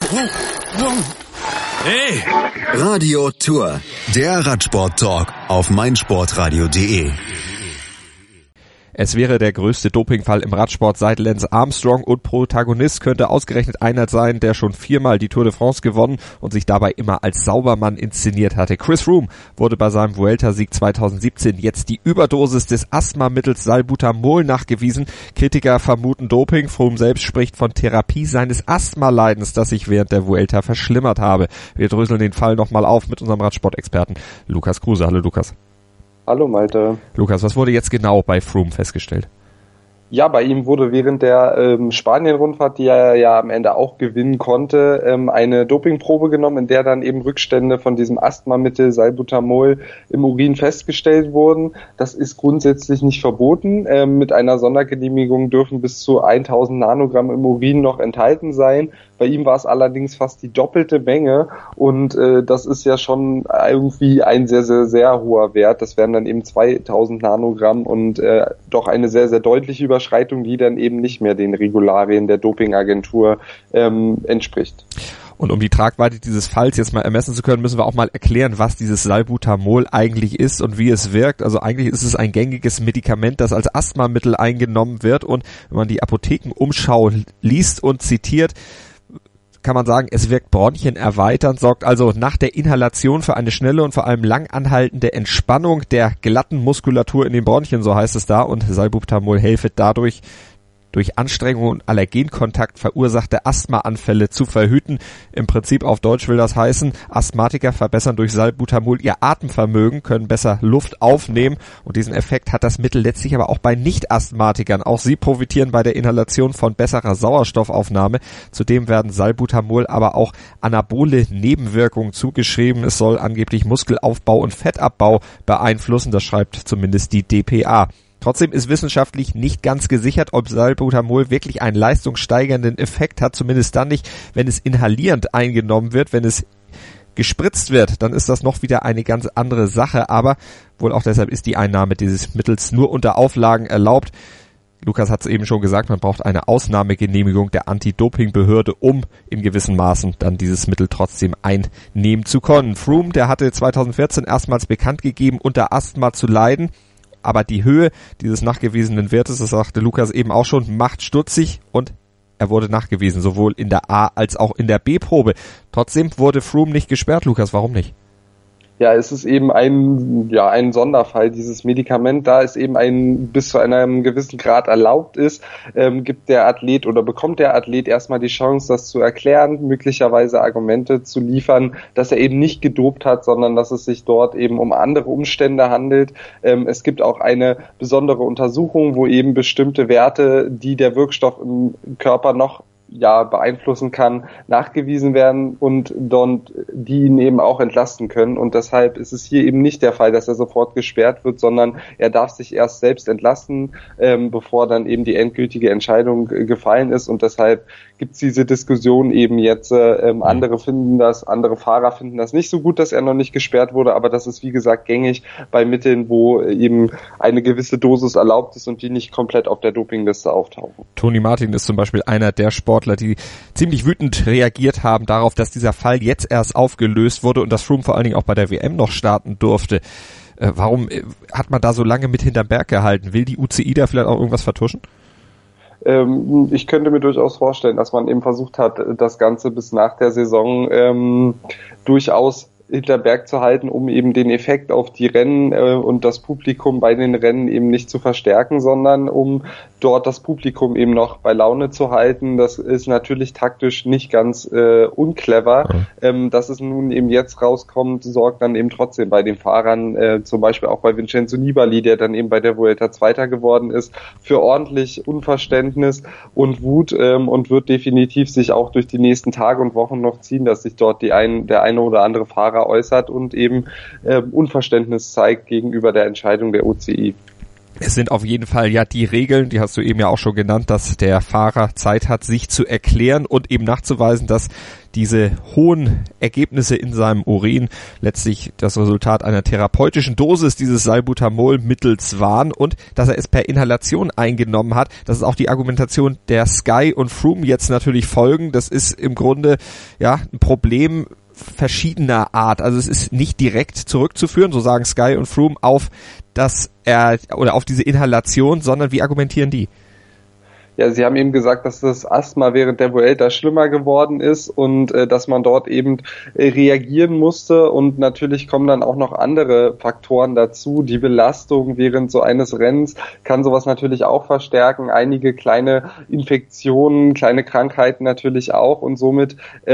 Hey! Radio Tour, der Radsport-Talk auf meinsportradio.de. Es wäre der größte Dopingfall im Radsport seit Lance Armstrong und Protagonist könnte ausgerechnet einer sein, der schon 4-mal die Tour de France gewonnen und sich dabei immer als Saubermann inszeniert hatte. Chris Froome wurde bei seinem Vuelta-Sieg 2017 jetzt die Überdosis des Asthmamittels Salbutamol nachgewiesen. Kritiker vermuten Doping. Froome selbst spricht von Therapie seines Asthmaleidens, das sich während der Vuelta verschlimmert habe. Wir dröseln den Fall nochmal auf mit unserem Radsportexperten Lukas Kruse. Hallo Lukas. Hallo Malte. Lukas, was wurde jetzt genau bei Froome festgestellt? Ja, bei ihm wurde während der Spanien-Rundfahrt, die er ja am Ende auch gewinnen konnte, eine Dopingprobe genommen, in der dann eben Rückstände von diesem Asthmamittel Salbutamol im Urin festgestellt wurden. Das ist grundsätzlich nicht verboten. Mit einer Sondergenehmigung dürfen bis zu 1000 Nanogramm im Urin noch enthalten sein. Bei ihm war es allerdings fast die doppelte Menge und das ist ja schon irgendwie ein sehr, sehr, sehr hoher Wert. Das wären dann eben 2000 Nanogramm und doch eine sehr, sehr deutliche Überschreitung, die dann eben nicht mehr den Regularien der Dopingagentur entspricht. Und um die Tragweite dieses Falls jetzt mal ermessen zu können, müssen wir auch mal erklären, was dieses Salbutamol eigentlich ist und wie es wirkt. Also eigentlich ist es ein gängiges Medikament, das als Asthmamittel eingenommen wird und wenn man die Apothekenumschau liest und zitiert, kann man sagen, es wirkt bronchienerweiternd, sorgt also nach der Inhalation für eine schnelle und vor allem lang anhaltende Entspannung der glatten Muskulatur in den Bronchien, so heißt es da, und Salbutamol helfe dadurch, durch Anstrengung und Allergenkontakt verursachte Asthmaanfälle zu verhüten. Im Prinzip auf Deutsch will das heißen, Asthmatiker verbessern durch Salbutamol ihr Atemvermögen, können besser Luft aufnehmen und diesen Effekt hat das Mittel letztlich aber auch bei Nicht-Asthmatikern. Auch sie profitieren bei der Inhalation von besserer Sauerstoffaufnahme. Zudem werden Salbutamol aber auch anabole Nebenwirkungen zugeschrieben. Es soll angeblich Muskelaufbau und Fettabbau beeinflussen, das schreibt zumindest die dpa. Trotzdem ist wissenschaftlich nicht ganz gesichert, ob Salbutamol wirklich einen leistungssteigernden Effekt hat, zumindest dann nicht, wenn es inhalierend eingenommen wird. Wenn es gespritzt wird, dann ist das noch wieder eine ganz andere Sache, aber wohl auch deshalb ist die Einnahme dieses Mittels nur unter Auflagen erlaubt. Lukas hat es eben schon gesagt, man braucht eine Ausnahmegenehmigung der Anti-Doping-Behörde, um in gewissen Maßen dann dieses Mittel trotzdem einnehmen zu können. Froome, der hatte 2014 erstmals bekannt gegeben, unter Asthma zu leiden. Aber die Höhe dieses nachgewiesenen Wertes, das sagte Lukas eben auch schon, macht stutzig und er wurde nachgewiesen, sowohl in der A- als auch in der B-Probe. Trotzdem wurde Froome nicht gesperrt, Lukas, warum nicht? Ja, es ist eben ein Sonderfall, dieses Medikament, da es eben bis zu einem gewissen Grad erlaubt ist, gibt der Athlet oder bekommt der Athlet erstmal die Chance, das zu erklären, möglicherweise Argumente zu liefern, dass er eben nicht gedopt hat, sondern dass es sich dort eben um andere Umstände handelt. Es gibt auch eine besondere Untersuchung, wo eben bestimmte Werte, die der Wirkstoff im Körper noch beeinflussen kann, nachgewiesen werden und die ihn eben auch entlasten können. Und deshalb ist es hier eben nicht der Fall, dass er sofort gesperrt wird, sondern er darf sich erst selbst entlasten, bevor dann eben die endgültige Entscheidung gefallen ist. Und deshalb gibt es diese Diskussion eben jetzt. Andere Fahrer finden das nicht so gut, dass er noch nicht gesperrt wurde, aber das ist wie gesagt gängig bei Mitteln, wo eben eine gewisse Dosis erlaubt ist und die nicht komplett auf der Dopingliste auftauchen. Tony Martin ist zum Beispiel einer der Sportler, die ziemlich wütend reagiert haben darauf, dass dieser Fall jetzt erst aufgelöst wurde und dass Froome vor allen Dingen auch bei der WM noch starten durfte. Warum hat man da so lange mit hinterm Berg gehalten? Will die UCI da vielleicht auch irgendwas vertuschen? Ich könnte mir durchaus vorstellen, dass man eben versucht hat, das Ganze bis nach der Saison durchaus hinterm Berg zu halten, um eben den Effekt auf die Rennen und das Publikum bei den Rennen eben nicht zu verstärken, sondern um dort das Publikum eben noch bei Laune zu halten. Das ist natürlich taktisch nicht ganz unclever. Dass es nun eben jetzt rauskommt, sorgt dann eben trotzdem bei den Fahrern, zum Beispiel auch bei Vincenzo Nibali, der dann eben bei der Vuelta Zweiter geworden ist, für ordentlich Unverständnis und Wut und wird definitiv sich auch durch die nächsten Tage und Wochen noch ziehen, dass sich dort der eine oder andere Fahrer äußert und eben Unverständnis zeigt gegenüber der Entscheidung der UCI. Es sind auf jeden Fall ja die Regeln, die hast du eben ja auch schon genannt, dass der Fahrer Zeit hat, sich zu erklären und eben nachzuweisen, dass diese hohen Ergebnisse in seinem Urin letztlich das Resultat einer therapeutischen Dosis dieses Salbutamol-Mittels waren und dass er es per Inhalation eingenommen hat. Das ist auch die Argumentation der Sky und Froome jetzt natürlich folgen. Das ist im Grunde ja ein Problem verschiedener Art. Also es ist nicht direkt zurückzuführen, so sagen Sky und Froome, auf diese Inhalation, sondern wie argumentieren die? Ja, Sie haben eben gesagt, dass das Asthma während der Vuelta schlimmer geworden ist und dass man dort eben reagieren musste, und natürlich kommen dann auch noch andere Faktoren dazu. Die Belastung während so eines Rennens kann sowas natürlich auch verstärken, einige kleine Infektionen, kleine Krankheiten natürlich auch, und somit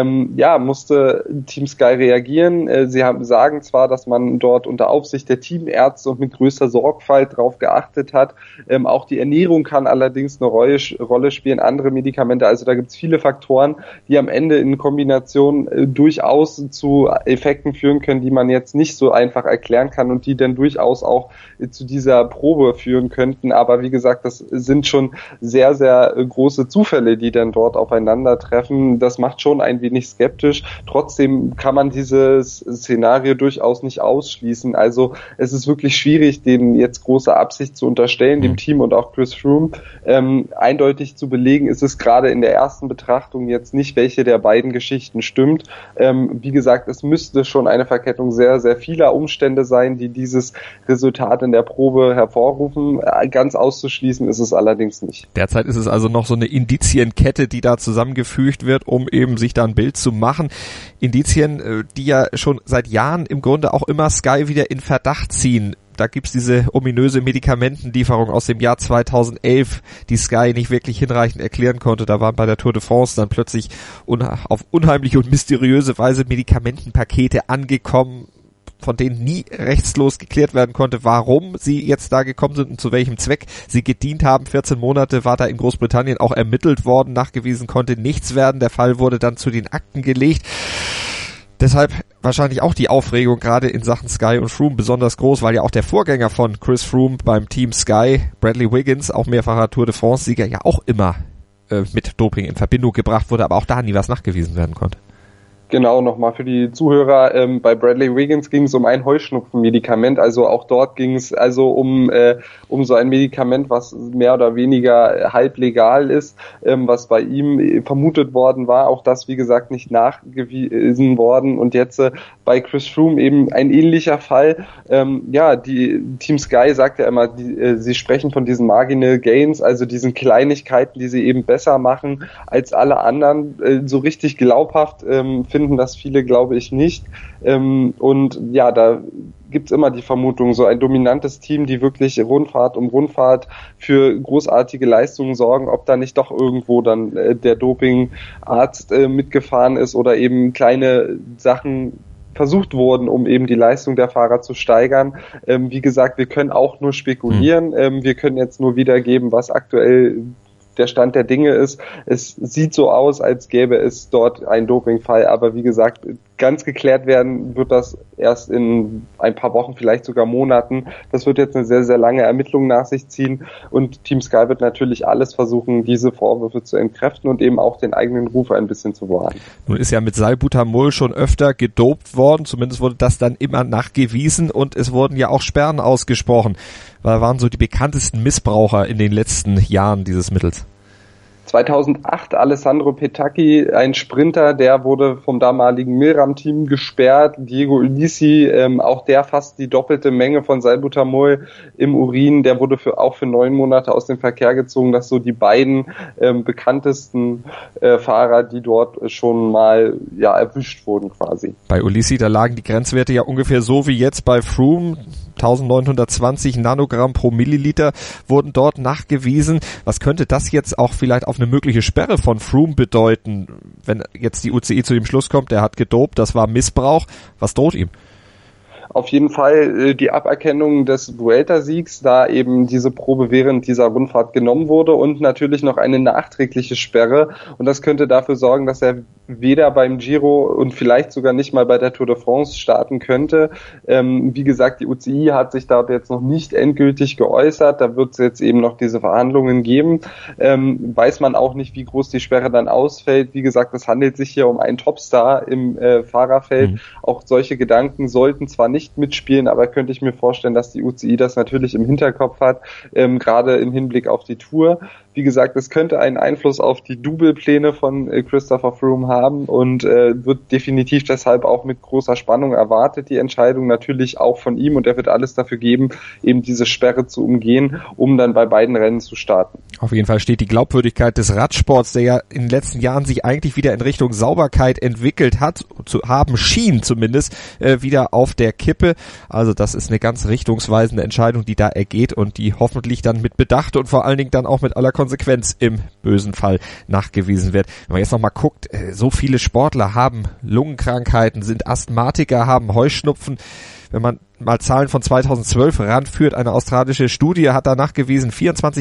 musste Team Sky reagieren. Sie sagen zwar, dass man dort unter Aufsicht der Teamärzte und mit größter Sorgfalt drauf geachtet hat, auch die Ernährung kann allerdings eine Rolle spielen, andere Medikamente, also da gibt es viele Faktoren, die am Ende in Kombination durchaus zu Effekten führen können, die man jetzt nicht so einfach erklären kann und die dann durchaus auch zu dieser Probe führen könnten, aber wie gesagt, das sind schon sehr, sehr große Zufälle, die dann dort aufeinandertreffen. Das macht schon ein wenig skeptisch. Trotzdem kann man dieses Szenario durchaus nicht ausschließen, also es ist wirklich schwierig, denen jetzt große Absicht zu unterstellen, dem Team und auch Chris Froome. Eindeutig zu belegen ist es gerade in der ersten Betrachtung jetzt nicht, welche der beiden Geschichten stimmt. Wie gesagt, es müsste schon eine Verkettung sehr, sehr vieler Umstände sein, die dieses Resultat in der Probe hervorrufen. Ganz auszuschließen ist es allerdings nicht. Derzeit ist es also noch so eine Indizienkette, die da zusammengefügt wird, um eben sich da ein Bild zu machen. Indizien, die ja schon seit Jahren im Grunde auch immer Sky wieder in Verdacht ziehen. Da gibt's diese ominöse Medikamentenlieferung aus dem Jahr 2011, die Sky nicht wirklich hinreichend erklären konnte. Da waren bei der Tour de France dann plötzlich auf unheimliche und mysteriöse Weise Medikamentenpakete angekommen, von denen nie rechtslos geklärt werden konnte, warum sie jetzt da gekommen sind und zu welchem Zweck sie gedient haben. 14 Monate war da in Großbritannien auch ermittelt worden, nachgewiesen konnte nichts werden. Der Fall wurde dann zu den Akten gelegt. Deshalb wahrscheinlich auch die Aufregung gerade in Sachen Sky und Froome besonders groß, weil ja auch der Vorgänger von Chris Froome beim Team Sky, Bradley Wiggins, auch mehrfacher Tour de France-Sieger, ja auch immer mit Doping in Verbindung gebracht wurde, aber auch da nie was nachgewiesen werden konnte. Genau, nochmal für die Zuhörer, bei Bradley Wiggins ging es um ein Heuschnupfenmedikament, also auch dort ging es also um so ein Medikament, was mehr oder weniger halb legal ist, was bei ihm vermutet worden war, auch das, wie gesagt, nicht nachgewiesen worden, und jetzt bei Chris Froome eben ein ähnlicher Fall. Die Team Sky sagt ja immer, sie sprechen von diesen Marginal Gains, also diesen Kleinigkeiten, die sie eben besser machen als alle anderen. So richtig glaubhaft finden das viele, glaube ich, nicht. Und ja, da gibt's immer die Vermutung, so ein dominantes Team, die wirklich Rundfahrt um Rundfahrt für großartige Leistungen sorgen, ob da nicht doch irgendwo dann der Dopingarzt mitgefahren ist oder eben kleine Sachen versucht wurden, um eben die Leistung der Fahrer zu steigern. Wie gesagt, wir können auch nur spekulieren. Wir können jetzt nur wiedergeben, was aktuell der Stand der Dinge ist. Es sieht so aus, als gäbe es dort einen Dopingfall, aber wie gesagt, ganz geklärt werden wird das erst in ein paar Wochen, vielleicht sogar Monaten. Das wird jetzt eine sehr, sehr lange Ermittlung nach sich ziehen, und Team Sky wird natürlich alles versuchen, diese Vorwürfe zu entkräften und eben auch den eigenen Ruf ein bisschen zu wahren. Nun ist ja mit Salbutamol schon öfter gedopt worden, zumindest wurde das dann immer nachgewiesen, und es wurden ja auch Sperren ausgesprochen. Was waren so die bekanntesten Missbraucher in den letzten Jahren dieses Mittels? 2008 Alessandro Petacchi, ein Sprinter, der wurde vom damaligen Milram-Team gesperrt. Diego Ulissi, auch der fast die doppelte Menge von Salbutamol im Urin, der wurde auch für 9 Monate aus dem Verkehr gezogen. Das so die beiden bekanntesten Fahrer, die dort schon mal erwischt wurden quasi. Bei Ulissi, da lagen die Grenzwerte ja ungefähr so wie jetzt bei Froome. 1920 Nanogramm pro Milliliter wurden dort nachgewiesen. Was könnte das jetzt auch vielleicht auf eine mögliche Sperre von Froome bedeuten, wenn jetzt die UCI zu dem Schluss kommt, der hat gedopt, das war Missbrauch? Was droht ihm? Auf jeden Fall die Aberkennung des Vuelta-Siegs, da eben diese Probe während dieser Rundfahrt genommen wurde und natürlich noch eine nachträgliche Sperre. Und das könnte dafür sorgen, dass er weder beim Giro und vielleicht sogar nicht mal bei der Tour de France starten könnte. Wie gesagt, die UCI hat sich da jetzt noch nicht endgültig geäußert. Da wird es jetzt eben noch diese Verhandlungen geben. Weiß man auch nicht, wie groß die Sperre dann ausfällt. Wie gesagt, es handelt sich hier um einen Topstar im Fahrerfeld. Auch solche Gedanken sollten zwar nicht mitspielen, aber könnte ich mir vorstellen, dass die UCI das natürlich im Hinterkopf hat, gerade im Hinblick auf die Tour. Wie gesagt, es könnte einen Einfluss auf die Double-Pläne von Christopher Froome haben und wird definitiv deshalb auch mit großer Spannung erwartet, die Entscheidung natürlich auch von ihm, und er wird alles dafür geben, eben diese Sperre zu umgehen, um dann bei beiden Rennen zu starten. Auf jeden Fall steht die Glaubwürdigkeit des Radsports, der ja in den letzten Jahren sich eigentlich wieder in Richtung Sauberkeit entwickelt hat, zu haben schien zumindest, wieder auf der Kippe. Also das ist eine ganz richtungsweisende Entscheidung, die da ergeht und die hoffentlich dann mit Bedacht und vor allen Dingen dann auch mit aller Konsequenz im bösen Fall nachgewiesen wird. Wenn man jetzt nochmal guckt, so viele Sportler haben Lungenkrankheiten, sind Asthmatiker, haben Heuschnupfen. Wenn man mal Zahlen von 2012 ranführt, eine australische Studie hat da nachgewiesen,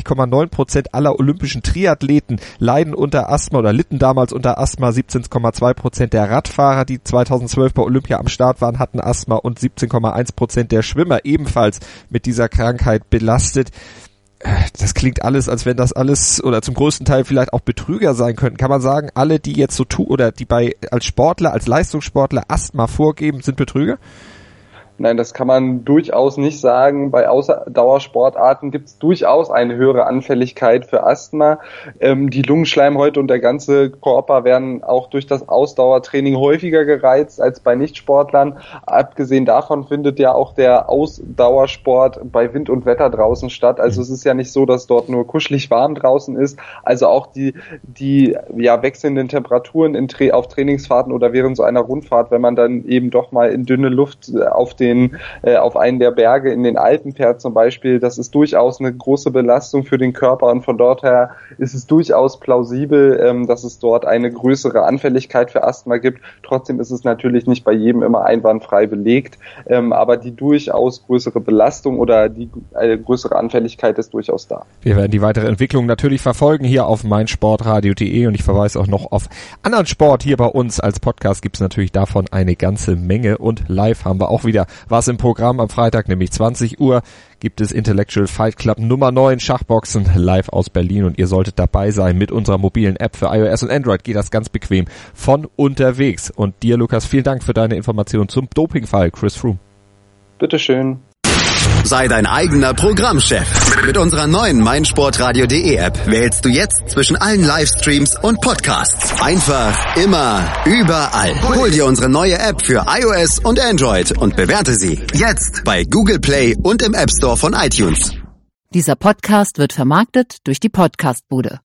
24,9% aller olympischen Triathleten leiden unter Asthma oder litten damals unter Asthma, 17,2% der Radfahrer, die 2012 bei Olympia am Start waren, hatten Asthma und 17,1% der Schwimmer ebenfalls mit dieser Krankheit belastet. Das klingt alles, als wenn das alles oder zum größten Teil vielleicht auch Betrüger sein könnten. Kann man sagen, alle, die jetzt so tun oder die als Sportler, als Leistungssportler Asthma vorgeben, sind Betrüger? Nein, das kann man durchaus nicht sagen. Bei Ausdauersportarten gibt es durchaus eine höhere Anfälligkeit für Asthma. Die Lungenschleimhäute und der ganze Körper werden auch durch das Ausdauertraining häufiger gereizt als bei Nichtsportlern. Abgesehen davon findet ja auch der Ausdauersport bei Wind und Wetter draußen statt. Also es ist ja nicht so, dass dort nur kuschelig warm draußen ist. Also auch die wechselnden Temperaturen auf Trainingsfahrten oder während so einer Rundfahrt, wenn man dann eben doch mal in dünne Luft auf einen der Berge in den Alpen fährt zum Beispiel, das ist durchaus eine große Belastung für den Körper, und von dort her ist es durchaus plausibel, dass es dort eine größere Anfälligkeit für Asthma gibt. Trotzdem ist es natürlich nicht bei jedem immer einwandfrei belegt, aber die durchaus größere Belastung oder die größere Anfälligkeit ist durchaus da. Wir werden die weitere Entwicklung natürlich verfolgen hier auf meinsportradio.de, und ich verweise auch noch auf anderen Sport hier bei uns. Als Podcast gibt es natürlich davon eine ganze Menge, und live haben wir auch wieder was im Programm am Freitag, nämlich 20 Uhr gibt es Intellectual Fight Club Nummer 9 Schachboxen live aus Berlin, und ihr solltet dabei sein mit unserer mobilen App für iOS und Android. Geht das ganz bequem von unterwegs. Und dir, Lukas, vielen Dank für deine Informationen zum Dopingfall Chris Froome. Bitteschön. Sei dein eigener Programmchef. Mit unserer neuen meinsportradio.de App wählst du jetzt zwischen allen Livestreams und Podcasts. Einfach, immer, überall. Hol dir unsere neue App für iOS und Android und bewerte sie jetzt bei Google Play und im App Store von iTunes. Dieser Podcast wird vermarktet durch die Podcastbude.